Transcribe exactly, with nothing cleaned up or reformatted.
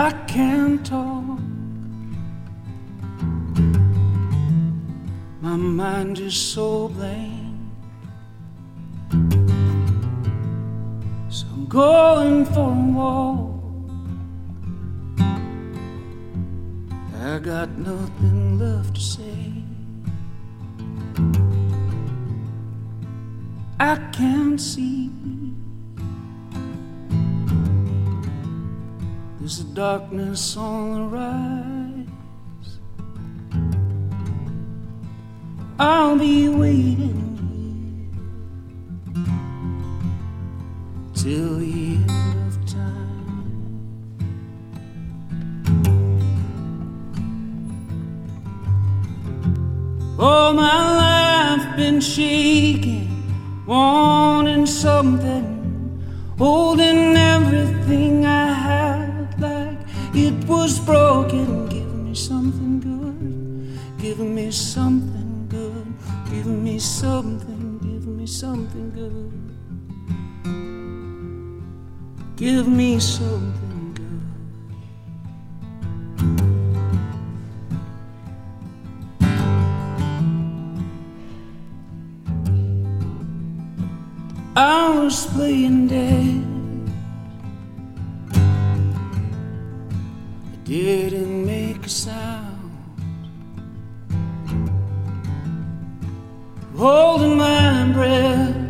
I can't talk. My mind is so blank. So I'm going for a walk. I got nothing left to say. I can't see. There's a darkness on the rise. I'll be waiting here till the end of time. All my life been shaking, wanting something, holding everything I had like it was broken. Give me something good, give me something good, give me something, give me something good, give me something good. I was playing dead. I didn't make a sound, holding my breath.